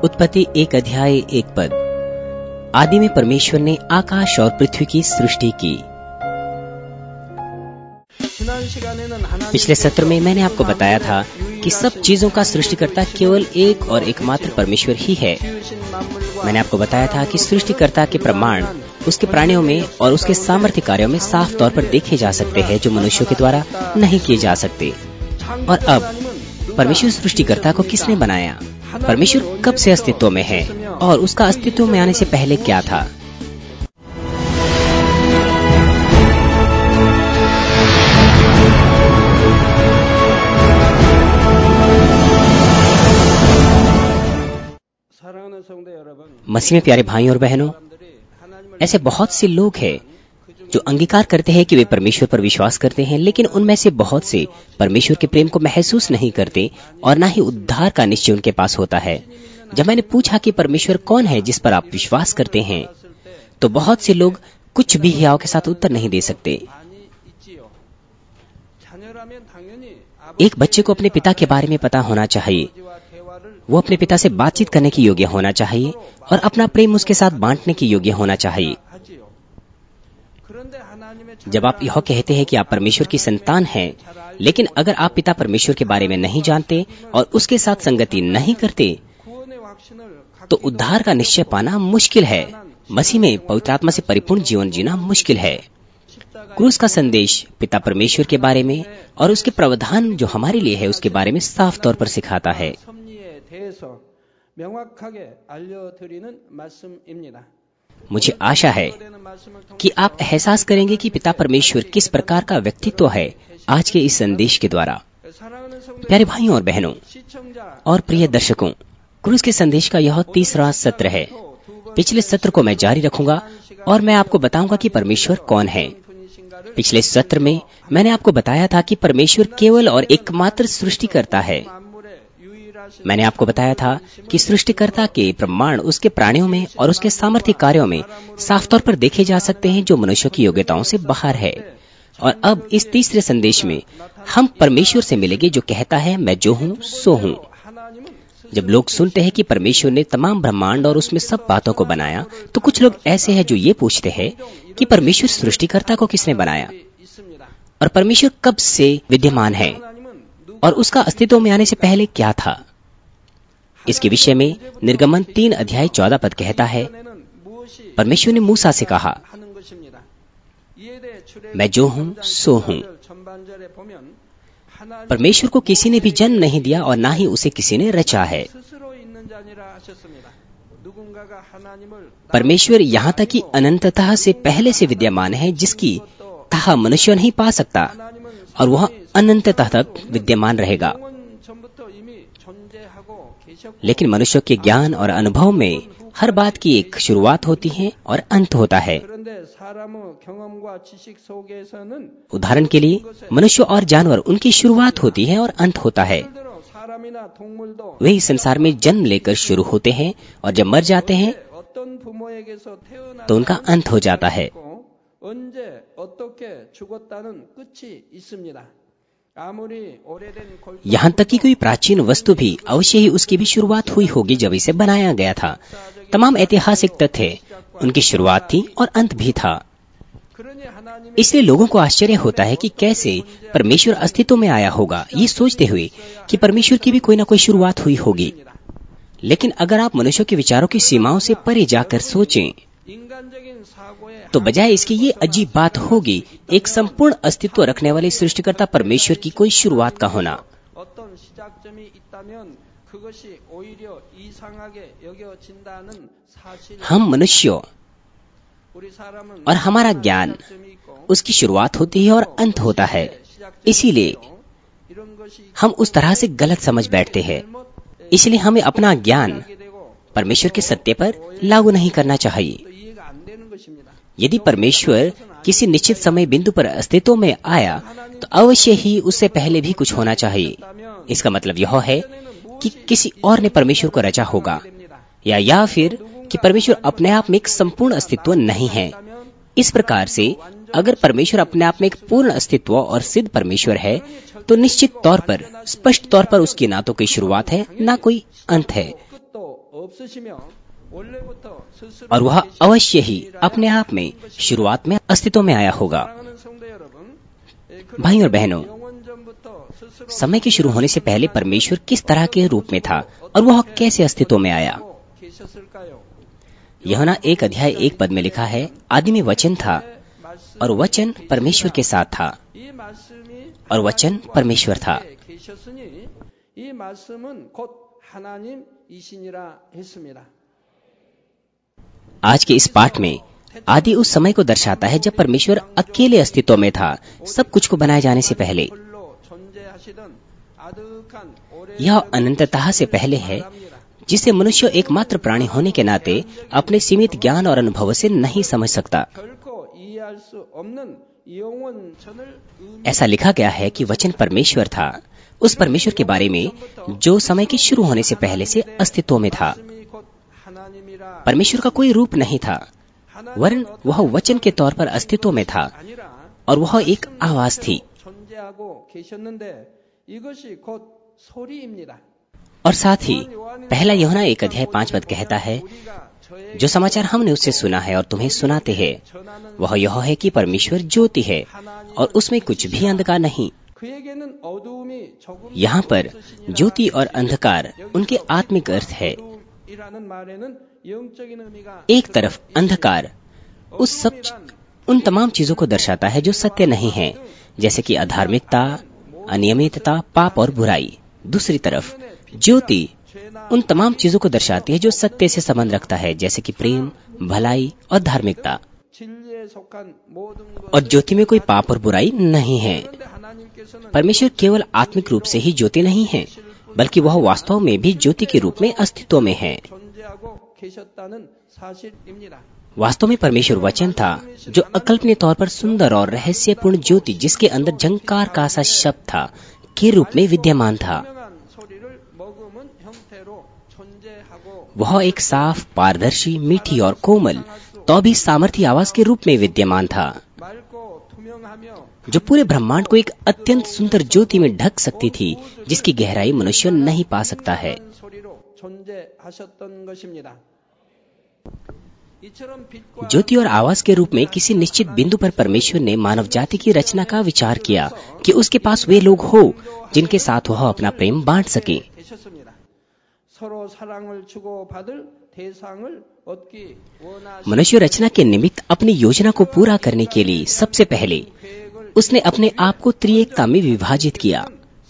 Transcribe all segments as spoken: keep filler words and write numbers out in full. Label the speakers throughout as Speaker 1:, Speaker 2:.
Speaker 1: उत्पत्ति एक अध्याय एक पद। आदि में परमेश्वर ने आकाश और पृथ्वी की सृष्टि की। पिछले सत्र में मैंने आपको बताया था कि सब चीजों का सृष्टिकर्ता केवल एक और एकमात्र परमेश्वर ही है। मैंने आपको बताया था कि सृष्टिकर्ता के प्रमाण उसके प्राणियों में और उसके सामर्थ्य कार्यों में साफ तौर पर देखे जा सकते हैं, जो मनुष्यों के द्वारा नहीं किए जा सकते। और अब परमेश्वर सृष्टिकर्ता को किसने बनाया? परमेश्वर कब से अस्तित्व में है और उसका अस्तित्व में आने से पहले क्या था? मसीह में प्यारे भाइयों और बहनों, ऐसे बहुत से लोग हैं जो अंगीकार करते हैं कि वे परमेश्वर पर विश्वास करते हैं, लेकिन उनमें से बहुत से परमेश्वर के प्रेम को महसूस नहीं करते और न ही उद्धार का निश्चय उनके पास होता है। जब मैंने पूछा कि परमेश्वर कौन है जिस पर आप विश्वास करते हैं, तो बहुत से लोग कुछ भी हियाव के साथ उत्तर नहीं दे सकते। एक बच्चे को अपने पिता के बारे में पता होना चाहिए। वो अपने पिता से बातचीत करने की योग्य होना चाहिए और अपना प्रेम उसके साथ बांटने की योग्य होना चाहिए। जब आप यह कहते हैं कि आप परमेश्वर की संतान हैं, लेकिन अगर आप पिता परमेश्वर के बारे में नहीं जानते और उसके साथ संगति नहीं करते, तो उद्धार का निश्चय पाना मुश्किल है। मसीह में पवित्र आत्मा से परिपूर्ण जीवन जीना मुश्किल है। क्रूस का संदेश पिता परमेश्वर के बारे में और उसके प्रावधान जो हमारे लिए है उसके बारे में साफ तौर पर सिखाता है। मुझे आशा है कि आप एहसास करेंगे कि पिता परमेश्वर किस प्रकार का व्यक्तित्व है आज के इस संदेश के द्वारा। प्यारे भाइयों और बहनों और प्रिय दर्शकों, क्रूस के संदेश का यह तीसरा सत्र है। पिछले सत्र को मैं जारी रखूंगा और मैं आपको बताऊंगा कि परमेश्वर कौन है। पिछले सत्र में मैंने आपको बताया था कि परमेश्वर केवल और एकमात्र सृष्टिकर्ता है। मैंने आपको बताया था कि सृष्टिकर्ता के प्रमाण उसके प्राणियों में और उसके सामर्थ्य कार्यों में साफ तौर पर देखे जा सकते हैं, जो मनुष्यों की योग्यताओं से बाहर है। और अब इस तीसरे संदेश में हम परमेश्वर से मिलेंगे जो कहता है, मैं जो हूँ सो हूँ। जब लोग सुनते हैं कि परमेश्वर ने तमाम ब्रह्मांड और उसमें सब बातों को बनाया, तो कुछ लोग ऐसे हैं जो ये पूछते हैं कि परमेश्वर सृष्टिकर्ता को किसने बनाया और परमेश्वर कब से विद्यमान है और उसका अस्तित्व में आने से पहले क्या था। इसके विषय में निर्गमन तीन अध्याय चौदह पद कहता है, परमेश्वर ने मूसा से कहा, मैं जो हूं सो हूं। परमेश्वर को किसी ने भी जन्म नहीं दिया और ना ही उसे किसी ने रचा है। परमेश्वर यहाँ तक कि अनंततः से पहले से विद्यमान है, जिसकी तह मनुष्य नहीं पा सकता और वह अनंततः तक विद्यमान रहेगा। लेकिन मनुष्य के ज्ञान और अनुभव में हर बात की एक शुरुआत होती है और अंत होता है। उदाहरण के लिए मनुष्य और जानवर, उनकी शुरुआत होती है और अंत होता है। वे इस संसार में जन्म लेकर शुरू होते हैं और जब मर जाते हैं तो उनका अंत हो जाता है। यहाँ तक कि कोई प्राचीन वस्तु भी अवश्य ही उसकी भी शुरुआत हुई होगी जब इसे बनाया गया था। तमाम ऐतिहासिक तथ्य, उनकी शुरुआत थी और अंत भी था। इसलिए लोगों को आश्चर्य होता है कि कैसे परमेश्वर अस्तित्व में आया होगा, ये सोचते हुए कि परमेश्वर की भी कोई ना कोई शुरुआत हुई होगी। लेकिन अगर आप मनुष्यों के विचारों की सीमाओं से परे जाकर सोचें, तो बजाय इसकी ये अजीब बात होगी एक संपूर्ण अस्तित्व रखने वाले सृष्टिकर्ता परमेश्वर की कोई शुरुआत का होना। हम मनुष्यों और हमारा ज्ञान, उसकी शुरुआत होती है और अंत होता है। इसीलिए हम उस तरह से गलत समझ बैठते हैं। इसलिए हमें अपना ज्ञान परमेश्वर के सत्य पर लागू नहीं करना चाहिए। यदि परमेश्वर किसी निश्चित समय बिंदु पर अस्तित्व में आया, तो अवश्य ही उससे पहले भी कुछ होना चाहिए। इसका मतलब यह है कि किसी और ने परमेश्वर को रचा होगा, या या फिर कि परमेश्वर अपने आप में एक संपूर्ण अस्तित्व नहीं है। इस प्रकार से अगर परमेश्वर अपने आप में एक पूर्ण अस्तित्व और सिद्ध परमेश्वर है, तो निश्चित तौर पर, स्पष्ट तौर पर उसकी ना तो कोई शुरुआत है ना कोई अंत है। और वह अवश्य ही अपने आप में शुरुआत में अस्तित्व में आया होगा। भाई और बहनों, समय के शुरू होने से पहले परमेश्वर किस तरह के रूप में था और वह कैसे अस्तित्व में आया? यूहन्ना एक अध्याय एक पद में लिखा है, आदि में वचन था और वचन परमेश्वर के साथ था और वचन परमेश्वर था। आज के इस पाठ में आदि उस समय को दर्शाता है जब परमेश्वर अकेले अस्तित्व में था, सब कुछ को बनाए जाने से पहले। यह अनंतता से पहले है, जिसे मनुष्य एकमात्र प्राणी होने के नाते अपने सीमित ज्ञान और अनुभव से नहीं समझ सकता। ऐसा लिखा गया है कि वचन परमेश्वर था, उस परमेश्वर के बारे में जो समय के शुरू होने से पहले से अस्तित्व में था। परमेश्वर का कोई रूप नहीं था, वरन वह वचन के तौर पर अस्तित्व में था और वह एक आवाज थी। और साथ ही पहला यूहन्ना एक अध्याय पांच पद कहता है, जो समाचार हमने उससे सुना है और तुम्हें सुनाते हैं वह यह है कि परमेश्वर ज्योति है और उसमें कुछ भी अंधकार नहीं। यहाँ पर ज्योति और अंधकार उनके आत्मिक अर्थ है। एक तरफ अंधकार उस सब उन तमाम चीजों को दर्शाता है जो सत्य नहीं है, जैसे कि अधार्मिकता, अनियमितता, पाप और बुराई। दूसरी तरफ ज्योति उन तमाम चीजों को दर्शाती है जो सत्य से संबंध रखता है, जैसे कि प्रेम, भलाई और धार्मिकता। और ज्योति में कोई पाप और बुराई नहीं है। परमेश्वर केवल आत्मिक रूप से ही ज्योति नहीं है, बल्कि वह वास्तव में भी ज्योति के रूप में अस्तित्व में है। वास्तव में परमेश्वर वचन था, जो अकल्पनीय तौर पर सुंदर और रहस्यपूर्ण ज्योति, जिसके अंदर झंकार का सा शब्द था, के रूप में विद्यमान था। वह एक साफ, पारदर्शी, मीठी और कोमल तो भी सामर्थी आवाज के रूप में विद्यमान था, जो पूरे ब्रह्मांड को एक अत्यंत सुंदर ज्योति में ढक सकती थी, जिसकी गहराई मनुष्य नहीं पा सकता है। ज्योति और आवाज के रूप में किसी निश्चित बिंदु पर परमेश्वर ने मानव जाति की रचना का विचार किया कि उसके पास वे लोग हो जिनके साथ वह अपना प्रेम बांट सके। मनुष्य रचना के निमित्त अपनी योजना को पूरा करने के लिए सबसे पहले उसने अपने आप को त्रिएकता में विभाजित किया।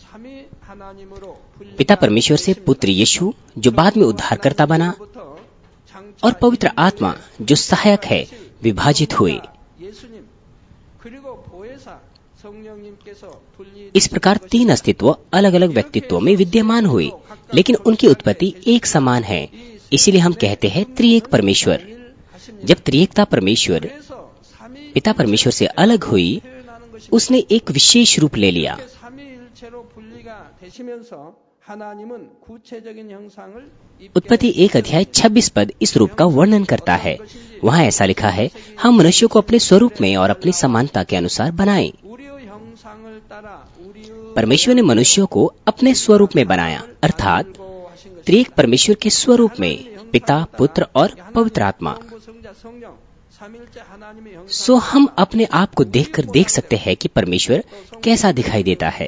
Speaker 1: पिता परमेश्वर से पुत्र यीशु, जो बाद में उद्धारकर्ता बना, और पवित्र आत्मा, जो सहायक है, विभाजित हुए। इस प्रकार तीन अस्तित्व अलग अलग व्यक्तित्वों में विद्यमान हुए, लेकिन उनकी उत्पत्ति एक समान है। इसीलिए हम कहते हैं त्रिएक परमेश्वर। जब त्रिएकता परमेश्वर पिता परमेश्वर से अलग हुई, उसने एक विशेष रूप ले लिया। उत्पत्ति एक अध्याय छब्बीस पद इस रूप का वर्णन करता है। वहाँ ऐसा लिखा है, हम मनुष्य को अपने स्वरूप में और अपनी समानता के अनुसार बनाए। परमेश्वर ने मनुष्यों को अपने स्वरूप में बनाया, अर्थात त्रिएक परमेश्वर के स्वरूप में, पिता, पुत्र और पवित्र आत्मा। सो हम अपने आप को देखकर देख सकते हैं कि परमेश्वर कैसा दिखाई देता है।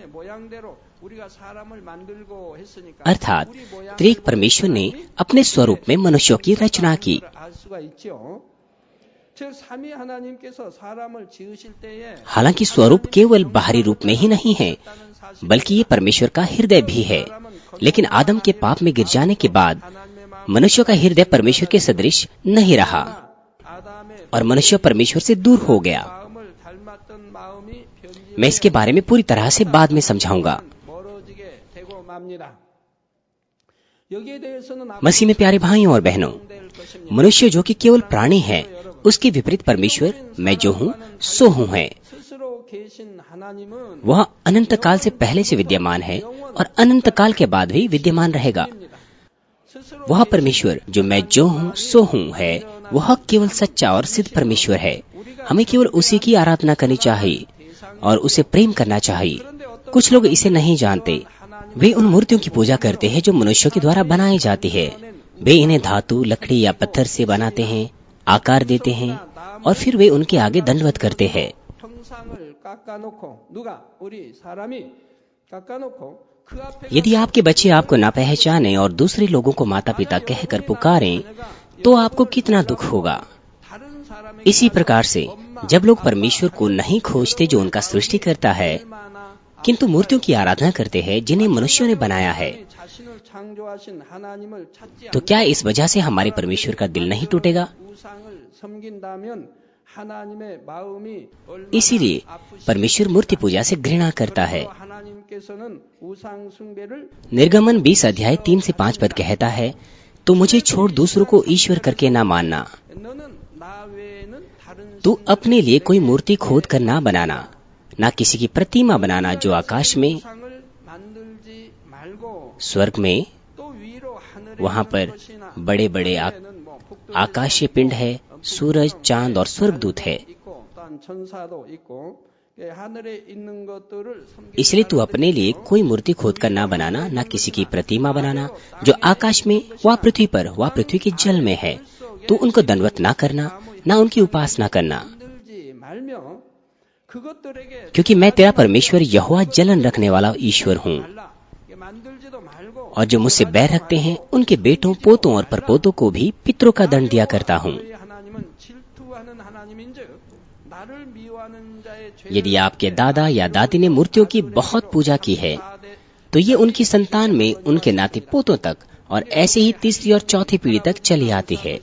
Speaker 1: अर्थात त्रिएक परमेश्वर ने अपने स्वरूप में मनुष्यों की रचना की। हालांकि स्वरूप केवल बाहरी रूप में ही नहीं है, बल्कि ये परमेश्वर का हृदय भी है। लेकिन आदम के पाप में गिर जाने के बाद मनुष्य का हृदय परमेश्वर के सदृश नहीं रहा और मनुष्य परमेश्वर से दूर हो गया। मैं इसके बारे में पूरी तरह से बाद में समझाऊंगा। मसीह में प्यारे भाइयों और बहनों, मनुष्य जो कि केवल प्राणी है, उसके विपरीत परमेश्वर मैं जो हूँ सो हूँ है। वह अनंत काल से पहले से विद्यमान है और अनंत काल के बाद भी विद्यमान रहेगा। वह परमेश्वर जो मैं जो हूँ सो हूँ है, वह केवल सच्चा और सिद्ध परमेश्वर है। हमें केवल उसी की आराधना करनी चाहिए और उसे प्रेम करना चाहिए। कुछ लोग इसे नहीं जानते। वे उन मूर्तियों की पूजा करते हैं जो मनुष्यों के द्वारा बनाई जाती है। वे इन्हें धातु, लकड़ी या पत्थर से बनाते हैं, आकार देते हैं और फिर वे उनके आगे दंडवत करते हैं। यदि आपके बच्चे आपको ना पहचाने और दूसरे लोगों को माता पिता कहकर पुकारें, तो आपको कितना दुख होगा। इसी प्रकार से जब लोग परमेश्वर को नहीं खोजते जो उनका सृष्टि करता है, किंतु मूर्तियों की आराधना करते हैं जिन्हें मनुष्यों ने बनाया है, तो क्या इस वजह से हमारे परमेश्वर का दिल नहीं टूटेगा? इसीलिए परमेश्वर मूर्ति पूजा से घृणा करता है। निर्गमन बीस अध्याय तीन से पांच पद कहता है, तो मुझे छोड़ दूसरों को ईश्वर करके ना मानना, तू अपने लिए कोई मूर्ति खोद कर ना बनाना, ना किसी की प्रतिमा बनाना जो आकाश में, स्वर्ग में, वहां पर बड़े बड़े आ, आकाशीय पिंड है, सूरज, चांद और स्वर्गदूत है। इसलिए तू अपने लिए कोई मूर्ति खोद कर ना बनाना, ना किसी की प्रतिमा बनाना जो आकाश में, व पृथ्वी पर, व पृथ्वी के जल में है। तू उनको दंडवत ना करना, ना उनकी उपासना करना, क्योंकि मैं तेरा परमेश्वर यहोवा जलन रखने वाला ईश्वर हूँ। और जो मुझसे बैर रखते हैं उनके बेटों, पोतों और परपोतों को भी पितरों का दंड दिया करता हूँ। यदि आपके दादा या दादी ने मूर्तियों की बहुत पूजा की है, तो ये उनकी संतान में उनके नाती पोतों तक और ऐसे ही तीसरी और चौथी पीढ़ी तक चली आती है।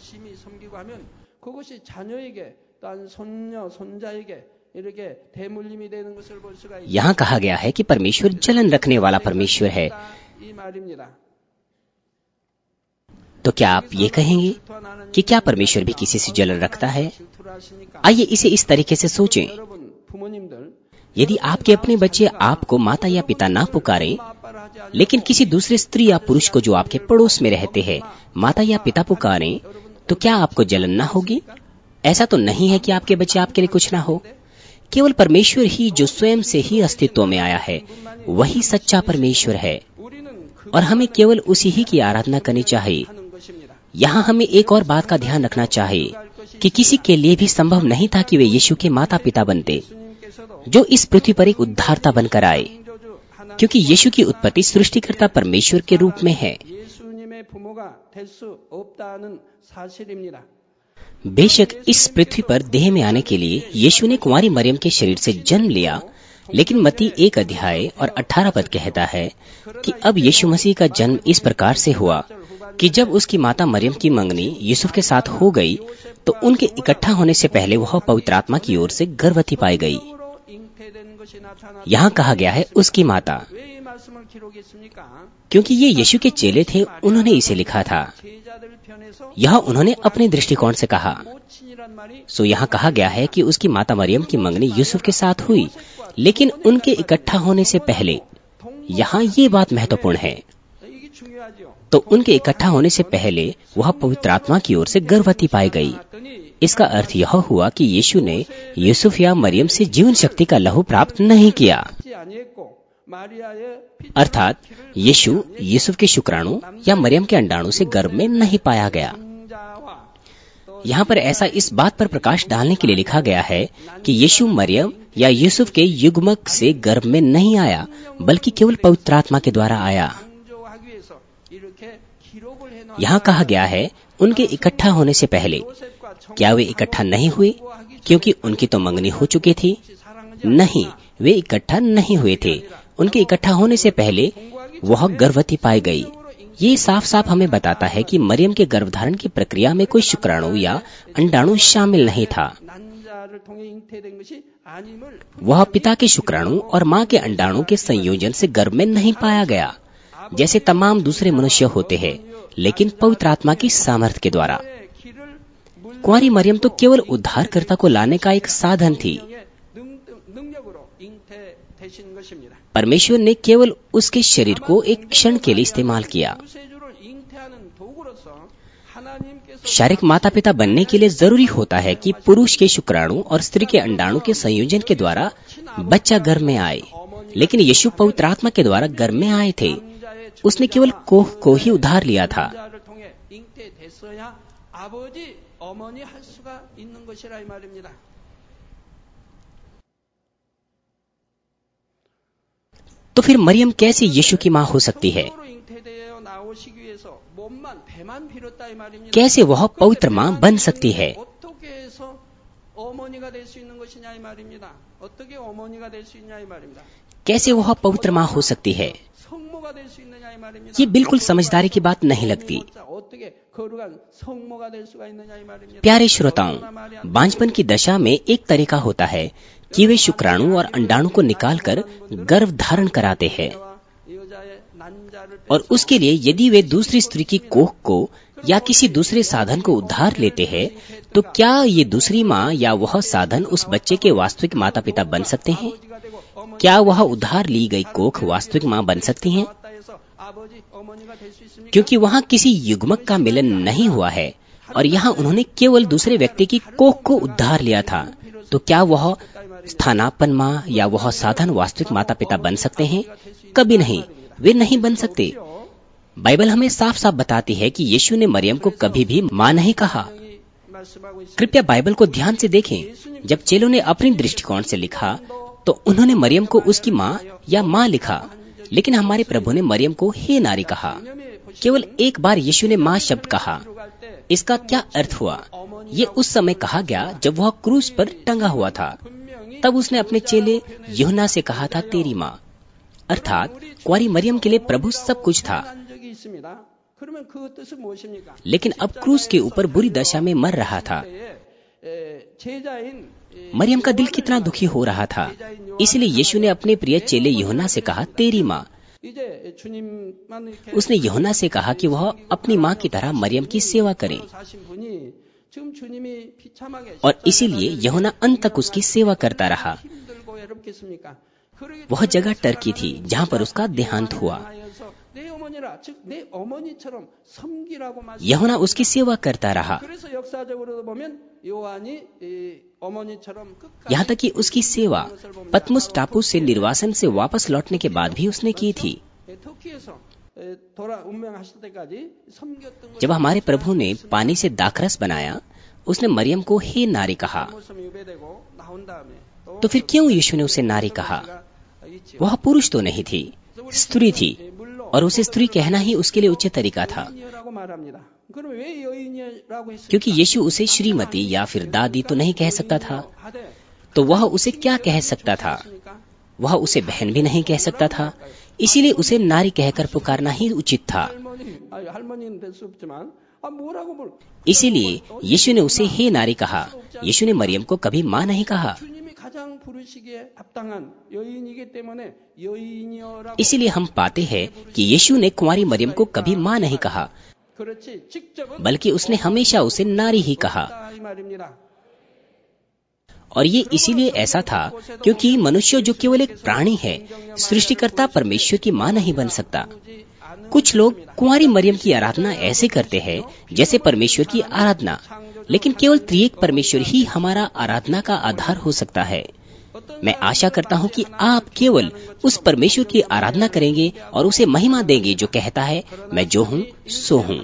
Speaker 1: यहाँ कहा गया है कि परमेश्वर जलन रखने वाला परमेश्वर है। तो क्या आप ये कहेंगे कि क्या परमेश्वर भी किसी से जलन रखता है? आइए इसे इस तरीके से सोचें। यदि आपके अपने बच्चे आपको माता या पिता ना पुकारें, लेकिन किसी दूसरे स्त्री या पुरुष को जो आपके पड़ोस में रहते हैं माता या पिता पुकारें, तो क्या आपको जलन ना होगी? ऐसा तो नहीं है कि आपके बच्चे आपके लिए कुछ ना हो। केवल परमेश्वर ही जो स्वयं से ही अस्तित्व में आया है, वही सच्चा परमेश्वर है और हमें केवल उसी ही की आराधना करनी चाहिए। यहाँ हमें एक और बात का ध्यान रखना चाहिए कि किसी के लिए भी संभव नहीं था कि वे यीशु के माता पिता बनते, जो इस पृथ्वी पर एक उद्धारता बनकर आए, क्योंकि यीशु की उत्पत्ति सृष्टिकर्ता परमेश्वर के रूप में है। बेशक इस पृथ्वी पर देह में आने के लिए यीशु ने कुंवारी मरियम के शरीर से जन्म लिया, लेकिन मत्ती एक अध्याय और अठारह पद कहता है कि अब यीशु मसीह का जन्म इस प्रकार से हुआ कि जब उसकी माता मरियम की मंगनी यूसुफ के साथ हो गई, तो उनके इकट्ठा होने से पहले वह पवित्र आत्मा की ओर से गर्भवती पाई गई। यहाँ कहा गया है उसकी माता, क्योंकि ये यीशु के चेले थे, उन्होंने इसे लिखा था। यह उन्होंने अपने दृष्टिकोण से कहा। सो यहाँ कहा गया है कि उसकी माता मरियम की मंगनी यूसुफ के साथ हुई, लेकिन उनके इकट्ठा होने से पहले। यहाँ ये बात महत्वपूर्ण है। तो उनके इकट्ठा होने से पहले वह पवित्र आत्मा की ओर से गर्भवती पाई गई। इसका अर्थ यह हुआ कि यीशु ने यूसुफ या मरियम से जीवन शक्ति का लहू प्राप्त नहीं किया, अर्थात यीशु यूसुफ के शुक्राणु या मरियम के अंडाणु से गर्भ में नहीं पाया गया। यहाँ पर ऐसा इस बात पर प्रकाश डालने के लिए लिखा गया है कि यीशु मरियम या यूसुफ के युग्मक से गर्भ में नहीं आया, बल्कि केवल पवित्र आत्मा के द्वारा आया। यहाँ कहा गया है उनके इकट्ठा होने से पहले। क्या वे इकट्ठा नहीं हुए क्योंकि उनकी तो मंगनी हो चुकी थी? नहीं, वे इकट्ठा नहीं हुए थे। उनके इकट्ठा होने से पहले वह गर्भवती पाई गई। ये साफ साफ हमें बताता है कि मरियम के गर्भधारण की प्रक्रिया में कोई शुक्राणु या अंडाणु शामिल नहीं था। वह पिता के शुक्राणु और माँ के अंडाणु के संयोजन से गर्भ में नहीं पाया गया, जैसे तमाम दूसरे मनुष्य होते हैं, लेकिन पवित्र आत्मा की सामर्थ्य के द्वारा। कुंवारी मरियम तो केवल उद्धारकर्ता को लाने का एक साधन थी। परमेश्वर ने केवल उसके शरीर को एक क्षण के लिए इस्तेमाल किया। शारीरिक माता पिता बनने के लिए जरूरी होता है कि पुरुष के शुक्राणु और स्त्री के अंडाणु के संयोजन के द्वारा बच्चा गर्भ में आए, लेकिन यीशु पवित्र आत्मा के द्वारा गर्भ में आए थे। उसने केवल कोह को ही उधार लिया था।
Speaker 2: 잉태됐어야 아버지, 어머니 할 수가 있는 것이라 이 말입니다.
Speaker 1: तो फिर मरियम कैसे यीशु की मां हो सकती है? कैसे वह पवित्र मां बन सकती है? कैसे वह पवित्र मां हो सकती है? ये बिल्कुल समझदारी की बात नहीं लगती। प्यारे श्रोताओं, बांझपन की दशा में एक तरीका होता है कि वे शुक्राणु और अंडाणु को निकालकर गर्भ धारण कराते हैं, और उसके लिए यदि वे दूसरी स्त्री की कोख को या किसी दूसरे साधन को उधार लेते हैं, तो क्या ये दूसरी माँ या वह साधन उस बच्चे के वास्तविक माता पिता बन सकते हैं? क्या वह उधार ली गई कोख वास्तविक माँ बन सकती हैं? क्योंकि वहाँ किसी युग्मक का मिलन नहीं हुआ है और यहाँ उन्होंने केवल दूसरे व्यक्ति की कोख को उधार लिया था, तो क्या वह स्थानापन्न माँ या वह साधन वास्तविक माता पिता बन सकते हैं? कभी नहीं, वे नहीं बन सकते। बाइबल हमें साफ साफ बताती है कि यीशु ने मरियम को कभी भी माँ नहीं कहा। कृपया बाइबल को ध्यान से देखें। जब चेलों ने अपनी दृष्टिकोण से लिखा तो उन्होंने मरियम को उसकी माँ या माँ लिखा, लेकिन हमारे प्रभु ने मरियम को हे नारी कहा। केवल एक बार यीशु ने माँ शब्द कहा। इसका क्या अर्थ हुआ? ये उस समय कहा गया जब वह क्रूस पर टंगा हुआ था। तब उसने अपने चेले यूहन्ना से कहा था, तेरी माँ। अर्थात कुंवारी मरियम के लिए प्रभु सब कुछ था, लेकिन अब क्रूस के ऊपर बुरी दशा में मर रहा था। मरियम का दिल कितना दुखी हो रहा था। इसलिए यीशु ने अपने प्रिय चेले यूहन्ना से कहा, तेरी माँ। उसने यूहन्ना से कहा कि वह अपनी माँ की तरह मरियम की सेवा करे, और इसीलिए यूहन्ना अंत तक उसकी सेवा करता रहा। वह जगह टर्की थी जहाँ पर उसका देहांत हुआ। यूहन्ना उसकी सेवा करता रहा, यहाँ तक कि उसकी सेवा पतमुस टापू से निर्वासन से वापस लौटने के बाद भी उसने की थी। जब हमारे प्रभु ने पानी से दाखरस बनाया, उसने मरियम को हे नारी कहा। तो फिर क्यों यीशु ने उसे नारी कहा? वह पुरुष तो नहीं थी, स्त्री थी, और उसे स्त्री कहना ही उसके लिए उचित तरीका था, क्योंकि यीशु उसे श्रीमती या फिर दादी तो नहीं कह सकता था। तो वह उसे क्या कह सकता था? वह उसे बहन भी नहीं कह सकता था। इसीलिए उसे नारी कहकर पुकारना ही उचित था। इसीलिए यीशु ने उसे हे नारी कहा। यीशु ने मरियम को कभी माँ नहीं कहा। इसीलिए हम पाते हैं कि यीशु ने कुंवारी मरियम को कभी माँ नहीं कहा, बल्कि उसने हमेशा उसे नारी ही कहा। और ये इसीलिए ऐसा था क्योंकि मनुष्य जो केवल एक प्राणी है, सृष्टिकर्ता परमेश्वर की माँ नहीं बन सकता। कुछ लोग कुंवारी मरियम की आराधना ऐसे करते हैं जैसे परमेश्वर की आराधना, लेकिन केवल त्रिएक परमेश्वर ही हमारा आराधना का आधार हो सकता है। मैं आशा करता हूँ कि आप केवल उस परमेश्वर की आराधना करेंगे और उसे महिमा देंगे जो कहता है, मैं जो हूँ सो हूँ।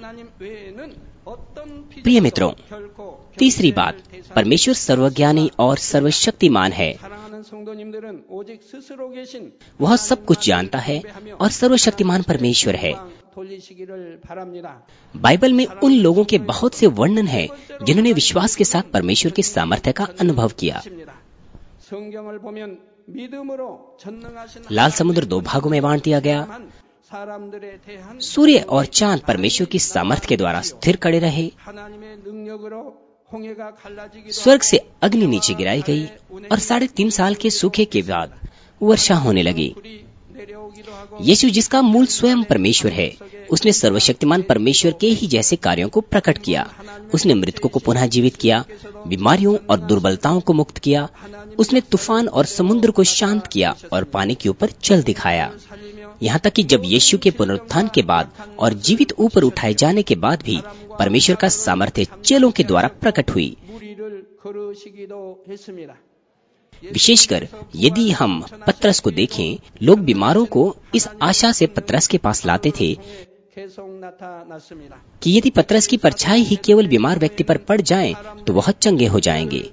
Speaker 1: प्रिय मित्रों, तीसरी बात, परमेश्वर सर्वज्ञानी और सर्वशक्तिमान है। वह सब कुछ जानता है और सर्वशक्तिमान परमेश्वर है। बाइबल में उन लोगों के बहुत से वर्णन हैं जिन्होंने विश्वास के साथ परमेश्वर के सामर्थ्य का अनुभव किया। लाल समुद्र दो भागों में बांट दिया गया। सूर्य और चांद परमेश्वर की सामर्थ्य के द्वारा स्थिर खड़े रहे। स्वर्ग से अग्नि नीचे गिराई गई और साढ़े तीन साल के सूखे के बाद वर्षा होने लगी। यीशु जिसका मूल स्वयं परमेश्वर है, उसने सर्वशक्तिमान परमेश्वर के ही जैसे कार्यों को प्रकट किया। उसने मृतकों को पुनः जीवित किया, बीमारियों और दुर्बलताओं को मुक्त किया। उसने तूफान और समुद्र को शांत किया और पानी के ऊपर चल दिखाया। यहाँ तक कि जब यीशु के पुनरुत्थान के बाद और जीवित ऊपर उठाए जाने के बाद भी परमेश्वर का सामर्थ्य चेलों के द्वारा प्रकट हुई। विशेषकर यदि हम पतरस को देखें, लोग बीमारों को इस आशा से पतरस के पास लाते थे कि यदि पतरस की परछाई ही केवल बीमार व्यक्ति पर पड़ जाए तो वह चंगे हो जाएंगे।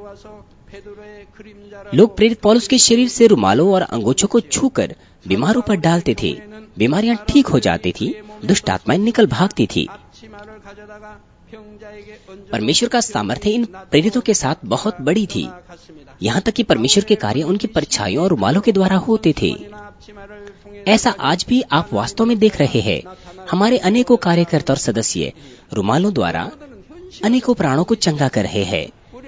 Speaker 1: लोग प्रेरित पौलुस के शरीर से रुमालों और अंगोछों को छूकर बीमारों पर डालते थे, बीमारियां ठीक हो जाती थी, दुष्ट आत्माएं निकल भागती थी। परमेश्वर का सामर्थ्य इन प्रेरितों के साथ बहुत बड़ी थी, यहाँ तक कि परमेश्वर के कार्य उनकी परछाइयों और रुमालों के द्वारा होते थे। ऐसा आज भी आप वास्तव में देख रहे हैं। हमारे अनेकों कार्यकर्ता और सदस्य रुमालों द्वारा अनेकों प्राणों को चंगा कर रहे हैं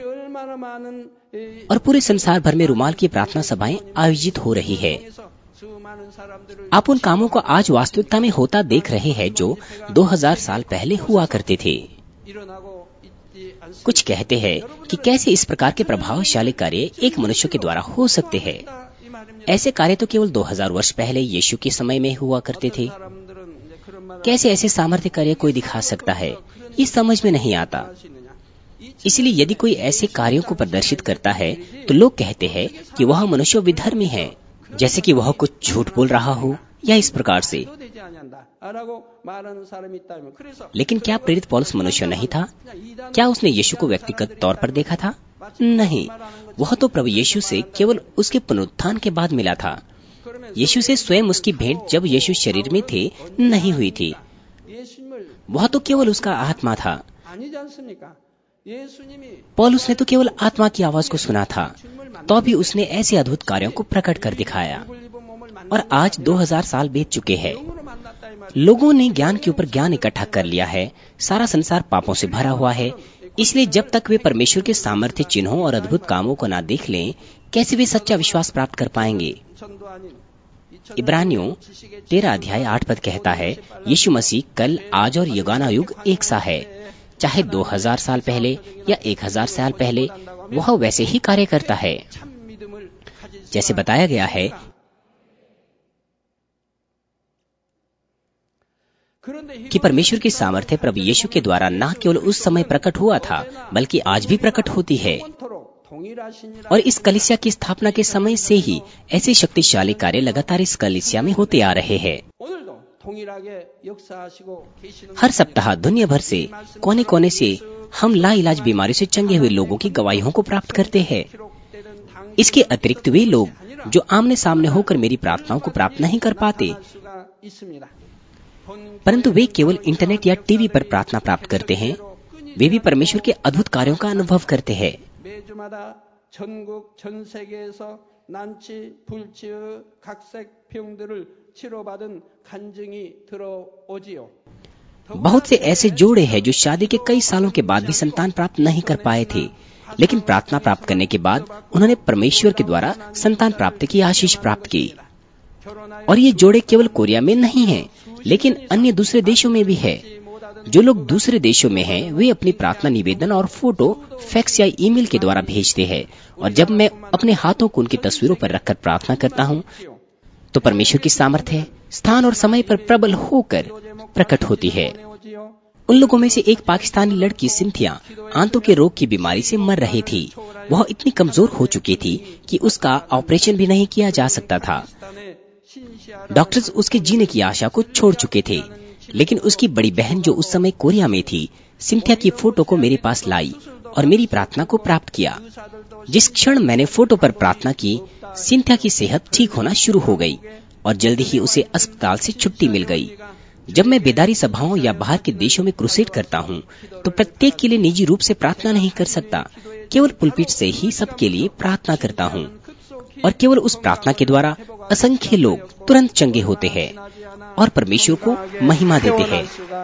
Speaker 1: और पूरे संसार भर में रुमाल की प्रार्थना सभाएं आयोजित हो रही है। आप उन कामों को आज वास्तविकता में होता देख रहे हैं जो दो हज़ार साल पहले हुआ करते थे। कुछ कहते हैं कि कैसे इस प्रकार के प्रभावशाली कार्य एक मनुष्य के द्वारा हो सकते हैं। ऐसे कार्य तो केवल दो हज़ार वर्ष पहले यीशु के समय में हुआ करते थे। कैसे ऐसे सामर्थ्य कार्य कोई दिखा सकता है, ये समझ में नहीं आता। इसलिए यदि कोई ऐसे कार्यों को प्रदर्शित करता है तो लोग कहते हैं कि वह मनुष्य विधर्मी है, जैसे कि वह कुछ झूठ बोल रहा हो या इस प्रकार से। लेकिन क्या प्रेरित पौलुस मनुष्य नहीं था? क्या उसने यीशु को व्यक्तिगत तौर पर देखा था? नहीं, वह तो प्रभु यीशु से केवल उसके पुनरुत्थान के बाद मिला था। यीशु से स्वयं उसकी भेंट जब यीशु शरीर में थे नहीं हुई थी। वह तो केवल उसका आत्मा था। पौलुस ने तो केवल आत्मा की आवाज को सुना था, तो भी उसने ऐसे अद्भुत कार्यों को प्रकट कर दिखाया। और आज दो हज़ार साल बीत चुके हैं। लोगों ने ज्ञान के ऊपर ज्ञान इकट्ठा कर लिया है। सारा संसार पापों से भरा हुआ है। इसलिए जब तक वे परमेश्वर के सामर्थ्य चिन्हों और अद्भुत कामों को ना देख लें, कैसे वे सच्चा विश्वास प्राप्त कर पाएंगे। इब्रानियों तेरह अध्याय आठ पद कहता है, यीशु मसीह कल, आज और युगानुयुग एक सा है। चाहे दो हजार साल पहले या एक हजार साल पहले, वह वैसे ही कार्य करता है। जैसे बताया गया है कि परमेश्वर की सामर्थ्य प्रभु यीशु के द्वारा न केवल उस समय प्रकट हुआ था, बल्कि आज भी प्रकट होती है। और इस कलीसिया की स्थापना के समय से ही ऐसे शक्तिशाली कार्य लगातार इस कलीसिया में होते आ रहे हैं। हर सप्ताह दुनिया भर से कोने कोने से हम लाइलाज बीमारी से चंगे हुए लोगों की गवाहियों को प्राप्त करते हैं। इसके अतिरिक्त वे लोग जो आमने सामने होकर मेरी प्रार्थनाओं को प्राप्त नहीं कर पाते, परंतु वे केवल इंटरनेट या टीवी पर प्रार्थना प्राप्त करते हैं, वे भी परमेश्वर के अद्भुत कार्यों का अनुभव करते हैं। बहुत से ऐसे जोड़े हैं जो शादी के कई सालों के बाद भी संतान प्राप्त नहीं कर पाए थे, लेकिन प्रार्थना प्राप्त करने के बाद उन्होंने परमेश्वर के द्वारा संतान प्राप्ति की आशीष प्राप्त की। और ये जोड़े केवल कोरिया में नहीं हैं, लेकिन अन्य दूसरे देशों में भी है। जो लोग दूसरे देशों में हैं, वे अपनी प्रार्थना निवेदन और फोटो फैक्स या ईमेल के द्वारा भेजते हैं, और जब मैं अपने हाथों को उनकी तस्वीरों पर रखकर प्रार्थना करता हूँ, तो परमेश्वर की सामर्थ्य स्थान और समय पर प्रबल होकर प्रकट होती है। उन लोगों में से एक पाकिस्तानी लड़की सिंथिया आंतों के रोग की बीमारी से मर रही थी। वह इतनी कमजोर हो चुकी थी कि उसका ऑपरेशन भी नहीं किया जा सकता था। डॉक्टर्स उसके जीने की आशा को छोड़ चुके थे, लेकिन उसकी बड़ी बहन जो उस समय कोरिया में थी, सिंथिया की फोटो को मेरे पास लाई और मेरी प्रार्थना को प्राप्त किया। जिस क्षण मैंने फोटो पर प्रार्थना की, सिंथिया की सेहत ठीक होना शुरू हो गई और जल्दी ही उसे अस्पताल से छुट्टी मिल गई। जब मैं बेदारी सभाओं या बाहर के देशों में क्रूसेड करता हूँ, तो प्रत्येक के लिए निजी रूप से प्रार्थना नहीं कर सकता, केवल पुलपिट से ही सबके लिए प्रार्थना करता हूँ। और केवल उस प्रार्थना के द्वारा असंख्य लोग तुरंत चंगे होते हैं और परमेश्वर को महिमा देते हैं।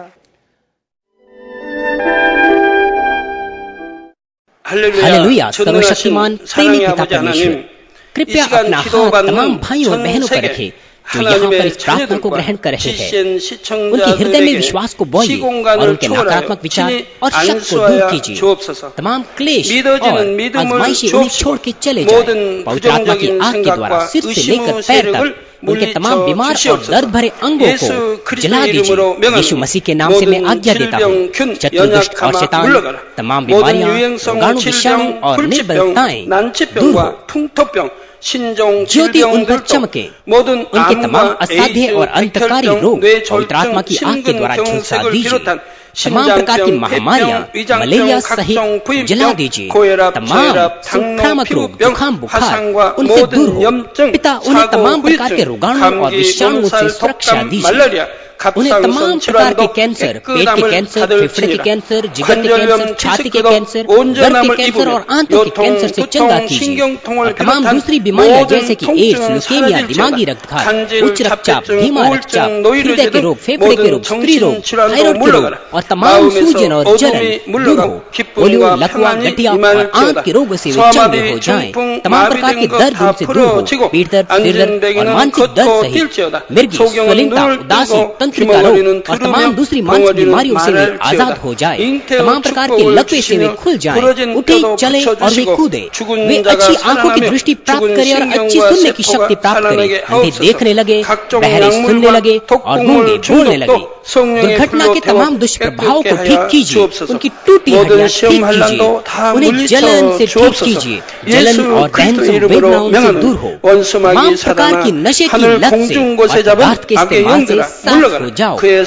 Speaker 1: हालेलुया। सर्वशक्तिमान प्रेमी पिता परमेश्वर, कृपया अपना हाथ तमाम भाइयों और बहनों पर रखे जो यहाँ पर इस प्रार्थना को ग्रहण कर रहे हैं। उनके हृदय में विश्वास को बोइए और उनके नकारात्मक विचार और शक को दूर कीजिए। तमाम क्लेश और आजमाइशें उन्हें छोड़ के चले जाएं। पवित्र आत्मा की आग के द्वारा सिर से लेकर पैर तक उनके तमाम बीमार और दर्द भरे अंगों को जला दीजिए। यीशु मसीह के नाम से मैं आज्ञा देता हूँ, शत्रु दुष्ट और शैतान, तमाम बीमारियां, रोगाणु, विषाणु और निर्बलताएं दूर हो। ज्योति उन पर चमके, उनके तमाम असाध्य और अंतकारी रोग पवित्र आत्मा की आग के द्वारा झुलसा दीजिए। तमाम प्रकार की महामारियां, मलेरिया सहित जला दीजिए। तमाम संक्रामक रोग, जुकाम, बुखार उनसे दूर हो। पिता, उन्हें तमाम प्रकार के रोगाणु और विषाणुओं से सुरक्षा दीजिए। उन्हें तमाम प्रकार के कैंसर, पेट के कैंसर, फेफड़े के कैंसर, जिगर के कैंसर, छाती के कैंसर, गर्भ के कैंसर और आंतों के कैंसर से चंगा कीजिए। और तमाम दूसरी बीमारियां जैसे कि एड्स, ल्यूकेमिया, दिमागी रक्तघात, उच्च रक्तचाप, धीमा रक्तचाप, हृदय के रोग, फेफड़े के रोग, स्त्री रोग, थायराइड के रोग और तमाम सूजन और जलन दूर हो। पोलियो, लकवा, गठिया और आंत के रोगों से वे चंगे हो जाएं। तमाम प्रकार के दर्द उनसे दूर हो। पीठ दर्द, सिर दर्द और मानसिक दर्द सहित मिर्गी, स्वलीनता, उदासी, तंत्रिका रोग और तमाम दूसरी मानसिक बीमारियों से वे आजाद हो जाए। तमाम प्रकार के लकवे से वे खुल जाएं, उठे, चले और वे कूदे। वे अच्छी आंखों की दृष्टि प्राप्त करें और अच्छी सुनने की शक्ति प्राप्त करें। अंधे देखने लगे, बहरे सुनने लगे और गूंगे बोलने लगे। दुर्घटना के तमाम दुष्प्रभावों को ठीक कीजिए। उनकी टूटी हड्डियां ठीक कीजिए। उन्हें जलन से ठीक कीजिए। जलन और दहन संवेदनाओं से दूर हो। तमाम प्रकार की नशे की लत से और पदार्थ के इस्तेमाल से साफ हो जाओ।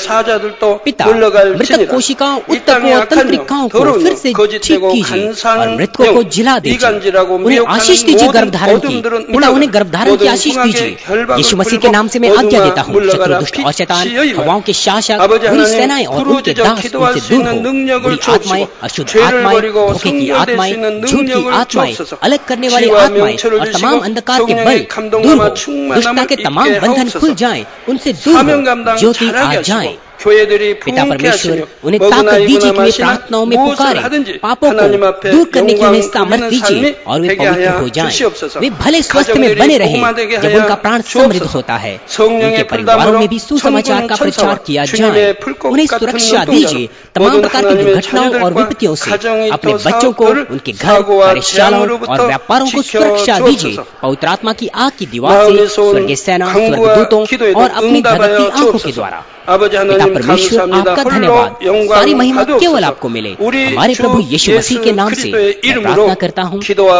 Speaker 1: पिता, मृतक कोशिकाओं, उत्तकों और तंत्रिकाओं को फिर से ठीक कीजिए और मृतकों को जिला दीजिए। उन्हें आशीष दीजिए गर्भधारण की। पिता, उन्हें गर्भधारण की आशीष दीजिए। यीशु मसीह के नाम से मैं आज्ञा देता हूँ, शत्रु, दुष्ट और शैतान, हवाओं के शासक, बुरी सेनाएं और उनके दास उनसे दूर हो। बुरी आत्माएं, अशुद्ध आत्माएं, धोखे की आत्माएं, झूठ की आत्माएं, अलग करने वाली आत्माएं और तमाम अंधकार के बल दूर हो। दुष्टता के तमाम बंधन खुल जाएं, उनसे दूर हो, ज्योति आ जाए। पिता परमेश्वर, उन्हें ताकत दीजिए कि वे प्रार्थनाओं में पुकारें। पापों को दूर करने की उन्हें सामर्थ दीजिए और वे पवित्र हो जाएं। वे भले स्वास्थ्य में बने रहें जब उनका प्राण समृद्ध होता है। उनके परिवारों में भी सुसमाचार का प्रचार किया जाए। उन्हें सुरक्षा दीजिए तमाम प्रकार की दुर्घटनाओं और विपत्तियों से। अपने बच्चों को, उनके घर, कार्यशालाओं और व्यापारों को सुरक्षा दीजिए। पवित्र आत्मा की आग की दीवार से, स्वर्गीय सेना, स्वर्गदूतों और अपनी धरती आंखों के द्वारा। पिता परमेश्वर, आपका धन्यवाद। सारी महिमा केवल आपको मिले। हमारे प्रभु यीशु मसीह के नाम से मैं प्रार्थना करता हूँ,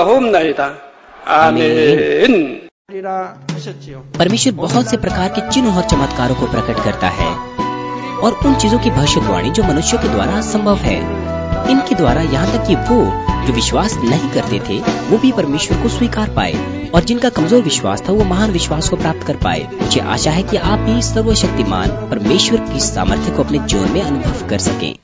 Speaker 1: आमीन। परमेश्वर बहुत से प्रकार के चिन्ह और चमत्कारों को प्रकट करता है और उन चीजों की भविष्यवाणी जो मनुष्यों के द्वारा असंभव है। इनके द्वारा यहाँ तक कि वो जो विश्वास नहीं करते थे वो भी परमेश्वर को स्वीकार पाए और जिनका कमजोर विश्वास था वो महान विश्वास को प्राप्त कर पाए। मुझे आशा है कि आप भी सर्वशक्तिमान परमेश्वर की सामर्थ्य को अपने जीवन में अनुभव कर सकें।